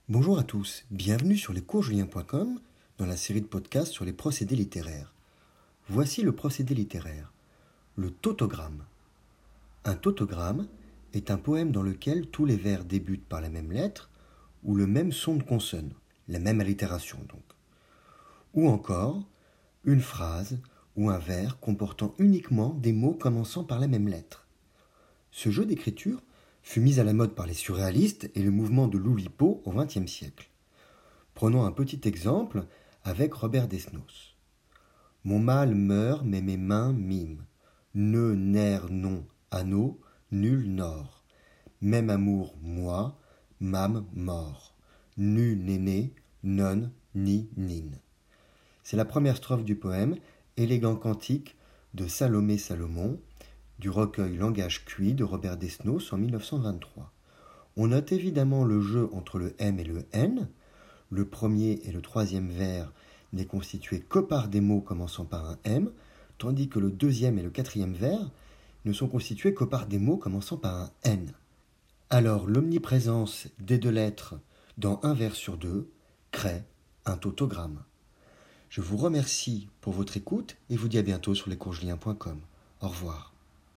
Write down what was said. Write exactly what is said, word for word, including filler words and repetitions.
Bonjour à tous, bienvenue sur lescoursjulien point com dans la série de podcasts sur les procédés littéraires. Voici le procédé littéraire, le tautogramme. Un tautogramme est un poème dans lequel tous les vers débutent par la même lettre ou le même son de consonne, la même allitération donc. Ou encore, une phrase ou un vers comportant uniquement des mots commençant par la même lettre. Ce jeu d'écriture fut mis à la mode par les surréalistes et le mouvement de l'Oulipo au vingtième siècle. Prenons un petit exemple avec Robert Desnos. Mon mal meurt, mais mes mains miment. Ne, nerf, non, anneau, nul nord. Même amour, moi, mam, mort. Nu, néné, non, ni, nine. C'est la première strophe du poème, élégant cantique de Salomé Salomon, du recueil Langage cuit de Robert Desnos en mille neuf cent vingt-trois. On note évidemment le jeu entre le M et le N. Le premier et le troisième vers n'est constitué que par des mots commençant par un M, tandis que le deuxième et le quatrième vers ne sont constitués que par des mots commençant par un N. Alors l'omniprésence des deux lettres dans un vers sur deux crée un tautogramme. Je vous remercie pour votre écoute et vous dis à bientôt sur lescoursjulien point com. Au revoir.